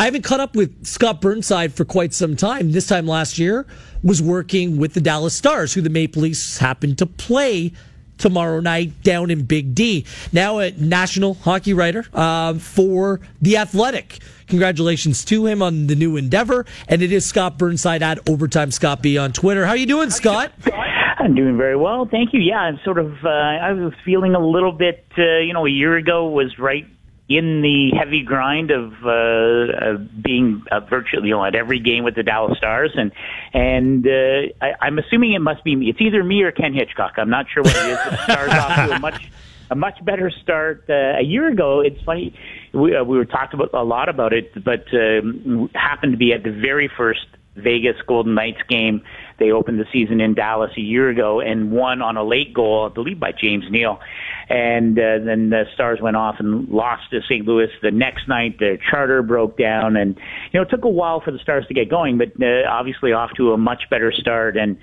I haven't caught up with Scott Burnside for quite some time. This time last year was working with the Dallas Stars, who the Maple Leafs happen to play tomorrow night down in Big D. Now a national hockey writer for The Athletic. Congratulations to him on the new endeavor. And it is Scott Burnside at Overtime Scott B on Twitter. How are you doing, Scott? I'm doing very well, thank you. Yeah, I'm sort of, I was feeling a little bit, a year ago was right in the heavy grind of being virtually, at every game with the Dallas Stars, and I'm assuming it must be me. It's either me or Ken Hitchcock. I'm not sure what it is. The Stars off to a much better start a year ago. It's funny, we were talking about a lot about it, but happened to be at the very first Vegas Golden Knights game. They opened the season in Dallas a year ago and won on a late goal, I believe by James Neal. And then the Stars went off and lost to St. Louis the next night. Their charter broke down, and it took a while for the Stars to get going, but obviously off to a much better start. And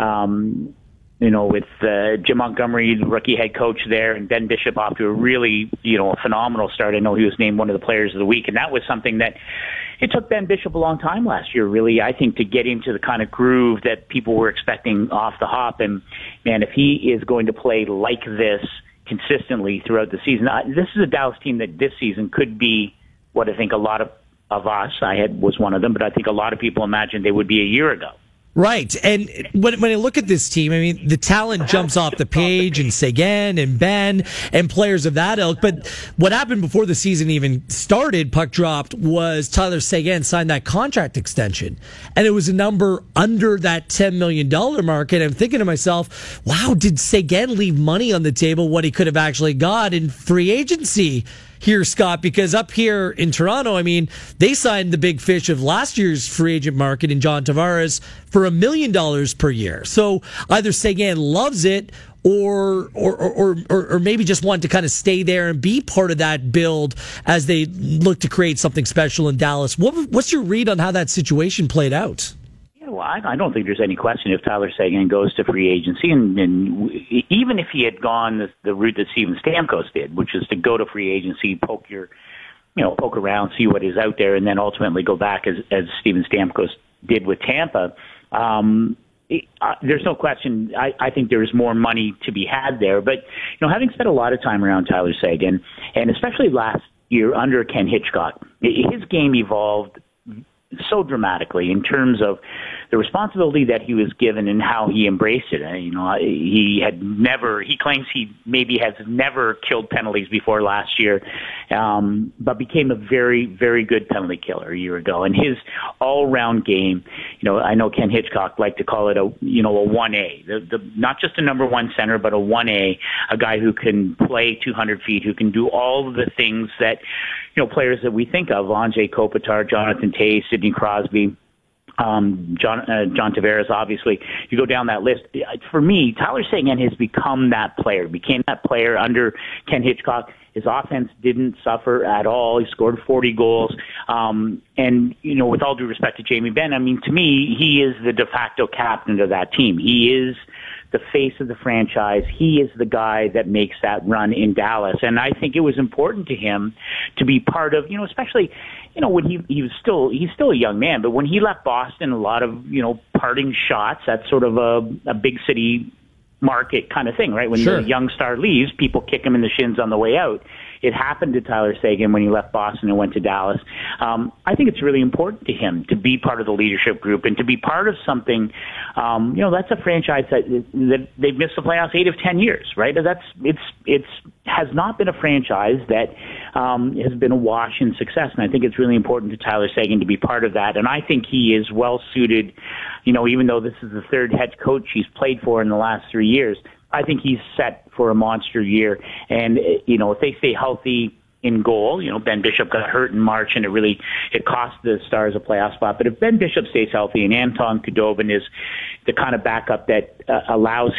with Jim Montgomery, the rookie head coach there, and Ben Bishop off to a really, a phenomenal start. I know he was named one of the players of the week, and that was something that it took Ben Bishop a long time last year, really, I think, to get into the kind of groove that people were expecting off the hop. And, man, if he is going to play like this consistently throughout the season, this is a Dallas team that this season could be what I think a lot of us, was one of them, but I think a lot of people imagined they would be a year ago. Right. And when I look at this team, I mean, the talent jumps off the page, and Seguin and Ben and players of that ilk. But what happened before the season even started, puck dropped, was Tyler Seguin signed that contract extension. And it was a number under that $10 million mark. And I'm thinking to myself, wow, did Seguin leave money on the table, what he could have actually got in free agency here, Scott? Because up here in Toronto, I mean, they signed the big fish of last year's free agent market in John Tavares for $1 million per year. So either Seguin loves it or maybe just wanted to kind of stay there and be part of that build as they look to create something special in Dallas. What's your read on how that situation played out? Well, I don't think there's any question if Tyler Seguin goes to free agency, and even if he had gone the route that Steven Stamkos did, which is to go to free agency, poke around, see what is out there, and then ultimately go back as Steven Stamkos did with Tampa. There's no question. I think there is more money to be had there. But having spent a lot of time around Tyler Seguin, and especially last year under Ken Hitchcock, his game evolved so dramatically in terms of the responsibility that he was given and how he embraced it. He claims he maybe has never killed penalties before last year, but became a very, very good penalty killer a year ago. And his all-round game, I know Ken Hitchcock liked to call it a 1A, not just a number one center, but a 1A, a guy who can play 200 feet, who can do all of the things that, players that we think of, Anze Kopitar, Jonathan Toews, Sidney Crosby, John Tavares, obviously. You go down that list. For me, Tyler Seguin has became that player under Ken Hitchcock. His offense didn't suffer at all. He scored 40 goals. And, with all due respect to Jamie Benn, to me, he is the de facto captain of that team. He is the face of the franchise. He is the guy that makes that run in Dallas. And I think it was important to him to be part of, especially, when he's still a young man, but when he left Boston, a lot of, parting shots, that's sort of a big city market kind of thing, right? When the young star leaves, people kick him in the shins on the way out. It happened to Tyler Seguin when he left Boston and went to Dallas. I think it's really important to him to be part of the leadership group and to be part of something. That's a franchise that they've missed the playoffs 8 of 10 years, right? It's has not been a franchise that has been awash in success, and I think it's really important to Tyler Seguin to be part of that. And I think he is well suited. Even though this is the third head coach he's played for in the last 3 years, I think he's set for a monster year. And, if they stay healthy in goal, Ben Bishop got hurt in March and it cost the Stars a playoff spot. But if Ben Bishop stays healthy and Anton Khudobin is the kind of backup that allows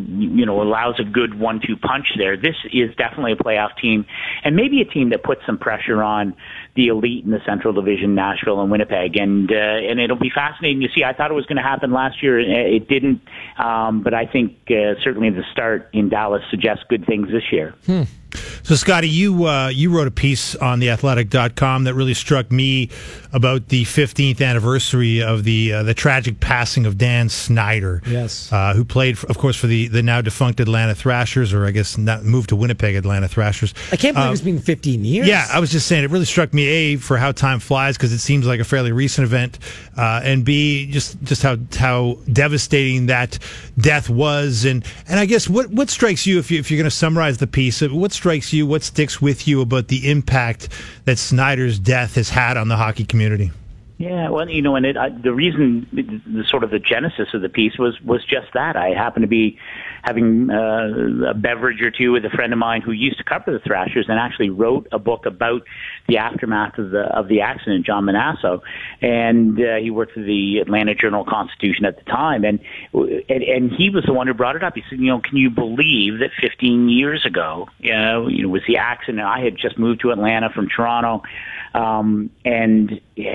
a good 1-2 punch there, this is definitely a playoff team, and maybe a team that puts some pressure on the elite in the Central Division, Nashville and Winnipeg, and it'll be fascinating to see. I thought it was going to happen last year. It didn't, but I think certainly the start in Dallas suggests good things this year. So, Scotty, you wrote a piece on theathletic.com that really struck me about the 15th anniversary of the tragic passing of Dan Snyder. Yes. Who played, of course, for the now defunct Atlanta Thrashers, or I guess not, moved to Winnipeg Atlanta Thrashers. I can't believe it's been 15 years. Yeah, I was just saying, it really struck me, A, for how time flies, because it seems like a fairly recent event, and B, just how devastating that death was. And I guess what strikes you, if you're going to summarize the piece, what strikes you, what sticks with you about the impact that Snyder's death has had on the hockey community? Yeah, well, and the reason, the sort of the genesis of the piece was just that. I happened to be having a beverage or two with a friend of mine who used to cover the Thrashers and actually wrote a book about the aftermath of the accident, John Manasso, and he worked for the Atlanta Journal-Constitution at the time, and he was the one who brought it up. He said, can you believe that 15 years ago, was the accident? I had just moved to Atlanta from Toronto, and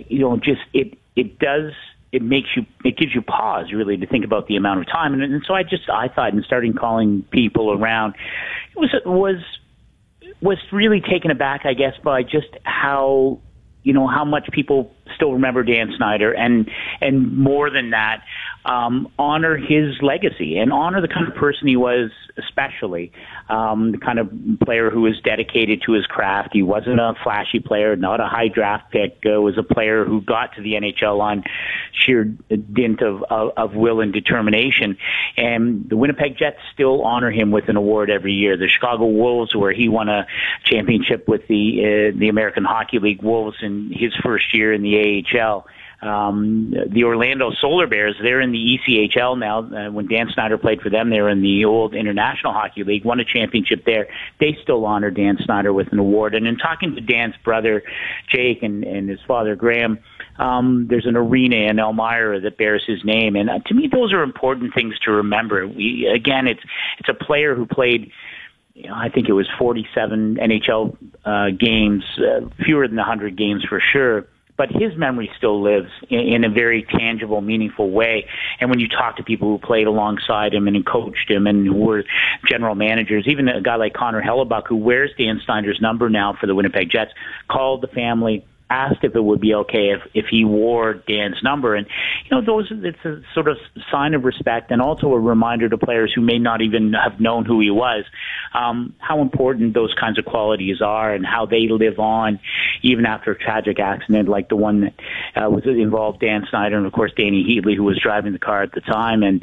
it gives you pause really to think about the amount of time, and so I thought, in starting calling people around, was really taken aback, I guess, by just how much people still remember Dan Snyder, and more than that, honor his legacy and honor the kind of person he was, especially the kind of player who was dedicated to his craft. He wasn't a flashy player, not a high draft pick. Was a player who got to the NHL on sheer dint of will and determination. And the Winnipeg Jets still honor him with an award every year. The Chicago Wolves, where he won a championship with the American Hockey League Wolves in his first year in the AHL. The Orlando Solar Bears, they're in the ECHL now. When Dan Snyder played for them, they were in the old International Hockey League, won a championship there. They still honor Dan Snyder with an award. And in talking to Dan's brother, Jake, and his father, Graham, there's an arena in Elmira that bears his name. And to me, those are important things to remember. It's a player who played, I think it was 47 NHL games, fewer than 100 games for sure. But his memory still lives in a very tangible, meaningful way. And when you talk to people who played alongside him and coached him and who were general managers, even a guy like Connor Hellebuck, who wears Dan Snyder's number now for the Winnipeg Jets, called the family, asked if it would be okay if he wore Dan's number. And, it's a sort of sign of respect and also a reminder to players who may not even have known who he was, how important those kinds of qualities are and how they live on even after a tragic accident like the one that involved Dan Snyder and, of course, Danny Heatley, who was driving the car at the time. And,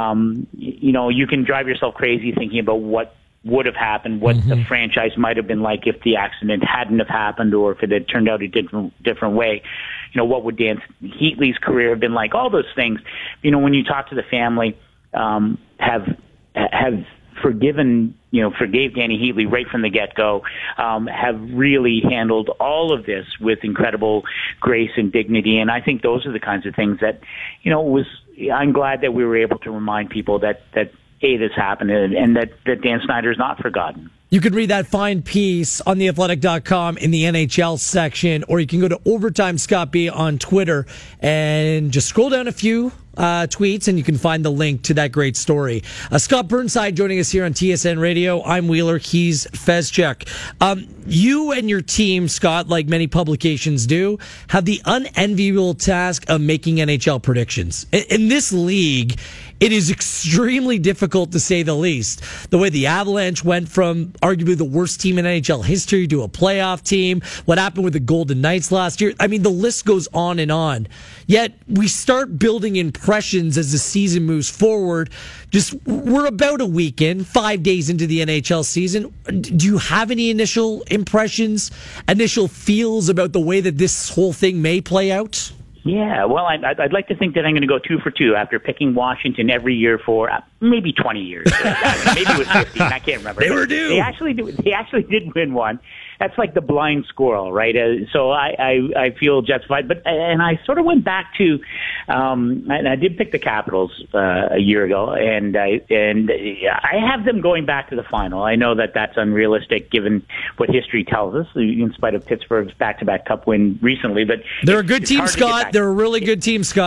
you can drive yourself crazy thinking about what would have happened, what the franchise might have been like if the accident hadn't have happened, or if it had turned out a different way. What would Dan Heatley's career have been like? All those things. When you talk to the family, have forgave Danny Heatley right from the get-go, have really handled all of this with incredible grace and dignity. And I think those are the kinds of things that, I'm glad that we were able to remind people that this happened and that Dan Snyder is not forgotten. You can read that fine piece on theathletic.com in the NHL section, or you can go to Overtime Scott B on Twitter and just scroll down a few tweets and you can find the link to that great story. Scott Burnside joining us here on TSN Radio. I'm Wheeler. He's Fezcheck. You and your team, Scott, like many publications do, have the unenviable task of making NHL predictions. In this league, it is extremely difficult, to say the least. The way the Avalanche went from arguably the worst team in NHL history to a playoff team, what happened with the Golden Knights last year. I mean, the list goes on and on. Yet we start building impressions as the season moves forward. We're about a week in, 5 days into the NHL season. Do you have any initial impressions, initial feels about the way that this whole thing may play out? Yeah, well, I'd like to think that I'm going to go 2 for 2 after picking Washington every year for maybe 20 years. Maybe it was 15. I can't remember. They were due. They actually did win one. That's like the blind squirrel, right? So I feel justified. And I sort of went back to, and I did pick the Capitals a year ago, and I have them going back to the final. I know that that's unrealistic given what history tells us, in spite of Pittsburgh's back-to-back Cup win recently. But they're a good team, Scott. They're a really good team, Scott.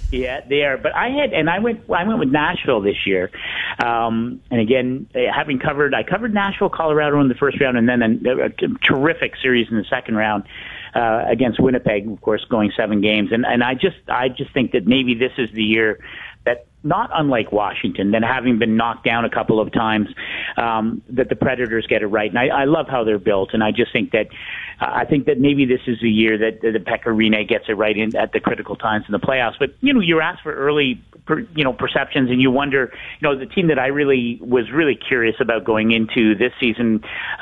Yeah, they are. But I went with Nashville this year. And again, I covered Nashville, Colorado in the first round, and then a terrific series in the second round against Winnipeg, of course, going 7 games. And I just think that maybe this is the year that, not unlike Washington, then having been knocked down a couple of times, that the Predators get it right. And I love how they're built, and I just think that maybe this is the year that the Pekka Rinne gets it right at the critical times in the playoffs. But, you're asked for early, perceptions, and you wonder, the team that I was really curious about going into this season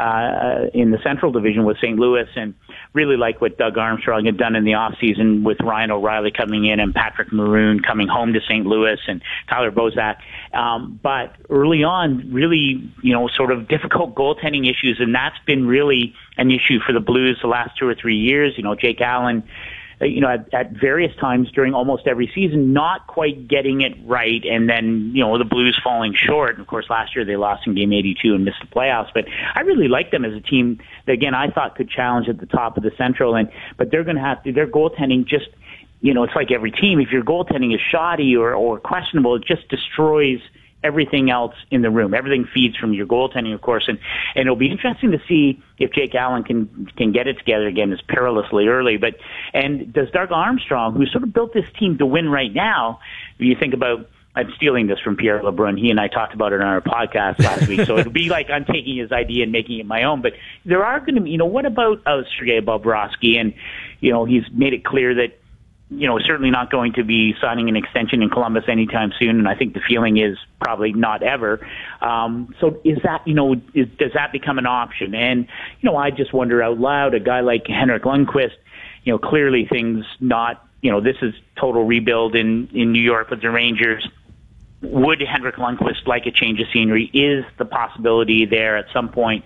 in the Central Division was St. Louis, and really like what Doug Armstrong had done in the offseason with Ryan O'Reilly coming in and Patrick Maroon coming home to St. Louis and Tyler Bozak. But early on, really, sort of difficult goaltending issues, and that's been really an issue for the Blues the last 2 or 3 years. Jake Allen, at various times during almost every season, not quite getting it right, and then, the Blues falling short. And of course, last year they lost in Game 82 and missed the playoffs. But I really like them as a team that, again, I thought could challenge at the top of the Central. But they're going to have to, their goaltending just, it's like every team. If your goaltending is shoddy or questionable, it just destroys everything else in the room. Everything feeds from your goaltending, of course, and it'll be interesting to see if Jake Allen can get it together again. It's perilously early, and does Doug Armstrong, who sort of built this team to win right now, you think about, I'm stealing this from Pierre LeBrun. He and I talked about it on our podcast last week, so it'll be like I'm taking his idea and making it my own. But there are going to be, what about Sergei Bobrovsky? And, he's made it clear that, certainly not going to be signing an extension in Columbus anytime soon, and I think the feeling is probably not ever. So is that, does that become an option? And, I just wonder out loud, a guy like Henrik Lundqvist, clearly things not, this is total rebuild in New York with the Rangers. Would Henrik Lundqvist like a change of scenery? Is the possibility there at some point,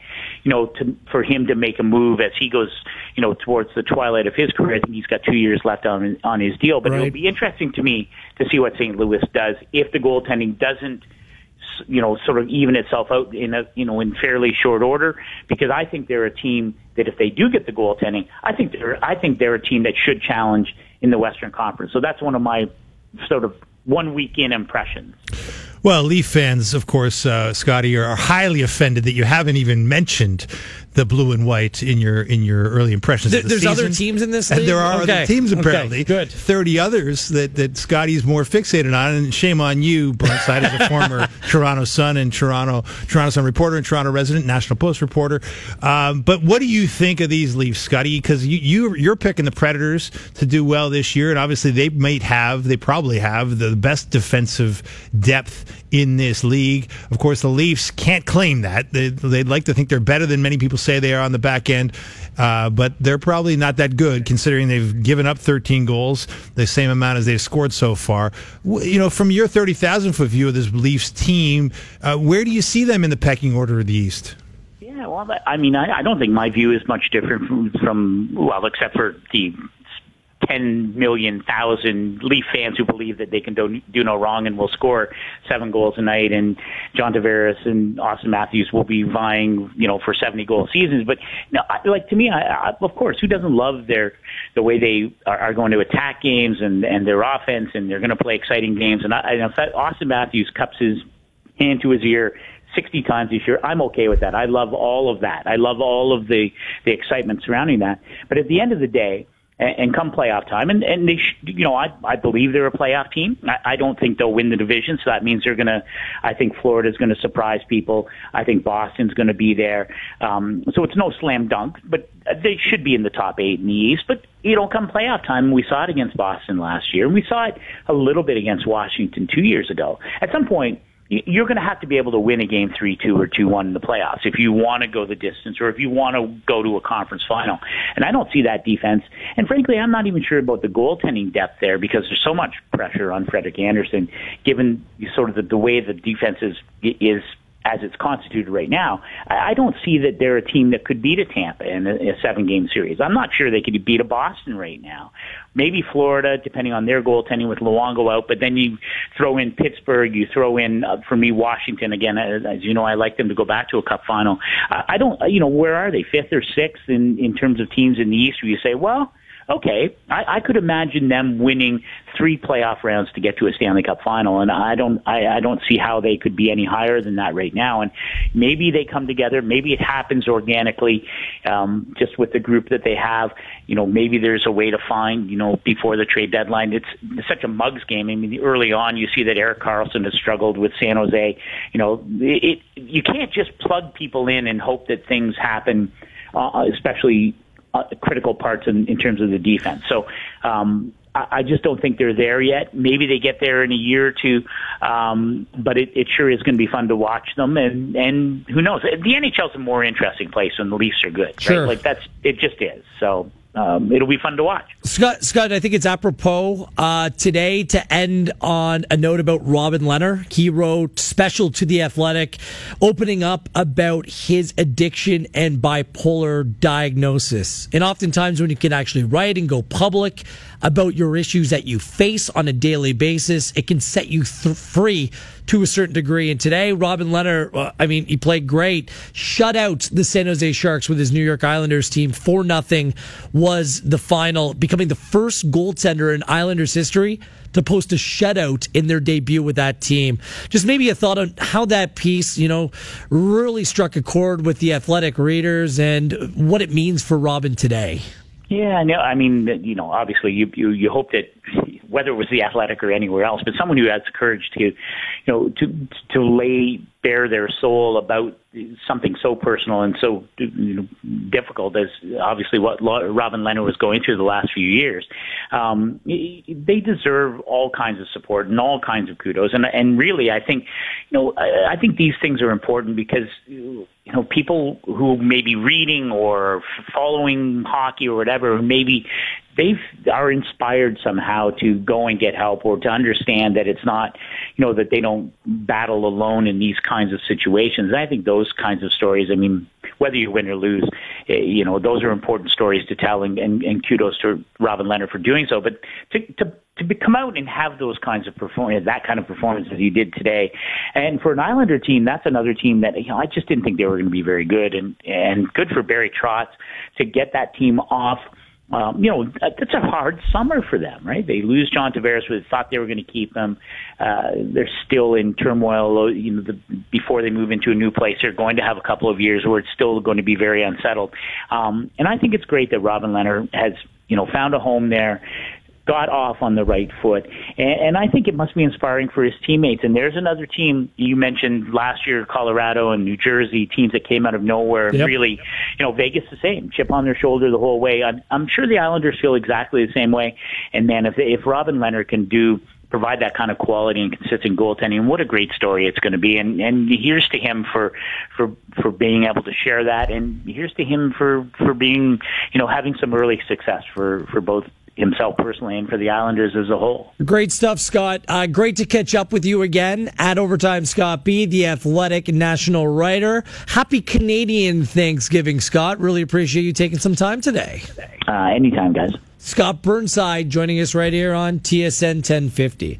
for him to make a move as he goes, towards the twilight of his career? I think he's got 2 years left on his deal, but It'll be interesting to me to see what St. Louis does if the goaltending doesn't, sort of even itself out in fairly short order, because I think they're a team that if they do get the goaltending, I think they're a team that should challenge in the Western Conference. So that's one of my sort of 1 week in impressions. Well, Leaf fans, of course, Scotty, are highly offended that you haven't even mentioned the blue and white in your early impressions of the There's season. other teams in this league? And there are other teams, apparently. Okay, good. 30 others that Scotty's more fixated on, and shame on you, Burnside, as a former Toronto Sun and Toronto Sun reporter and Toronto resident, National Post reporter. But what do you think of these Leafs, Scotty? Because you're picking the Predators to do well this year, and obviously they probably have the best defensive depth in this league. Of course, the Leafs can't claim that. They'd like to think they're better than many people say they are on the back end, but they're probably not that good considering they've given up 13 goals, the same amount as they've scored so far. From your 30,000-foot view of this Leafs team, where do you see them in the pecking order of the East? Yeah, well, I don't think my view is much different from except for the 10 million thousand Leaf fans who believe that they can do no wrong and will score 7 goals a night, and John Tavares and Auston Matthews will be vying, for 70-goal seasons. But to me, of course, who doesn't love the way they are going to attack games and their offense, and they're going to play exciting games. And if Auston Matthews cups his hand to his ear 60 times this year, I'm okay with that. I love all of that. I love all of the excitement surrounding that. But at the end of the day, and come playoff time, and they, I believe they're a playoff team. I don't think they'll win the division, so that means I think Florida's going to surprise people. I think Boston's going to be there. So it's no slam dunk, but they should be in the top 8 in the East. But, come playoff time, we saw it against Boston last year, and we saw it a little bit against Washington 2 years ago. At some point, you're going to have to be able to win a game 3-2 or 2-1 in the playoffs if you want to go the distance or if you want to go to a conference final. And I don't see that defense. And frankly, I'm not even sure about the goaltending depth there because there's so much pressure on Frederik Andersen, given sort of the way the defense is as it's constituted right now. I don't see that they're a team that could beat a Tampa in a 7-game series. I'm not sure they could beat a Boston right now. Maybe Florida, depending on their goaltending with Luongo out, but then you throw in Pittsburgh, you throw in, for me, Washington. Again, as you know, I like them to go back to a cup final. I don't, where are they? 5th or 6th in terms of teams in the East where you say, well, okay, I could imagine them winning 3 playoff rounds to get to a Stanley Cup final, and I don't see how they could be any higher than that right now. And maybe they come together, maybe it happens organically, just with the group that they have. Maybe there's a way to find, before the trade deadline. It's such a mugs game. I mean, early on, you see that Erik Karlsson has struggled with San Jose. You can't just plug people in and hope that things happen, especially critical parts in terms of the defense. So I just don't think they're there yet. Maybe they get there in a year or two, but it sure is going to be fun to watch them. And who knows? The NHL's a more interesting place when the Leafs are good. Sure. Right? It just is. So it'll be fun to watch. Scott, I think it's apropos today to end on a note about Robin Lehner. He wrote special to The Athletic, opening up about his addiction and bipolar diagnosis. And oftentimes when you can actually write and go public about your issues that you face on a daily basis, it can set you free to a certain degree. And today, Robin Lehner, he played great. Shut out the San Jose Sharks with his New York Islanders team. 4-0 was the final, becoming the first goaltender in Islanders history to post a shutout in their debut with that team. Just maybe a thought on how that piece, really struck a chord with the Athletic readers and what it means for Robin today. Yeah, no, I mean, obviously you hope that whether it was The Athletic or anywhere else, but someone who has the courage to lay bare their soul about something so personal and so difficult as obviously what Robin Lehner was going through the last few years. They deserve all kinds of support and all kinds of kudos. And really, I think, I think these things are important because, people who may be reading or following hockey or whatever, maybe they are inspired somehow to go and get help or to understand that it's not, that they don't battle alone in these kinds of situations. And I think those kinds of stories, whether you win or lose, those are important stories to tell, and kudos to Robin Lehner for doing so. But to come out and have those kinds of performance, that kind of performance as you did today, and for an Islander team, that's another team that I just didn't think they were going to be very good, and good for Barry Trotz to get that team off. It's a hard summer for them, right? They lose John Tavares, who thought they were going to keep him. They're still in turmoil. Before they move into a new place, they're going to have a couple of years where it's still going to be very unsettled. And I think it's great that Robin Lehner has, found a home there, got off on the right foot, and I think it must be inspiring for his teammates. And there's another team you mentioned last year, Colorado and New Jersey, teams that came out of nowhere. Yep. Really, Vegas the same, chip on their shoulder the whole way. I'm sure the Islanders feel exactly the same way. And man, if Robin Lehner can provide that kind of quality and consistent goaltending, what a great story it's going to be. And here's to him for being able to share that, and here's to him for being, having some early success for both himself personally and for the Islanders as a whole. Great stuff, Scott. Great to catch up with you again at Overtime. Scott B., The Athletic national writer. Happy Canadian Thanksgiving, Scott. Really appreciate you taking some time today. Anytime, guys. Scott Burnside joining us right here on TSN 1050.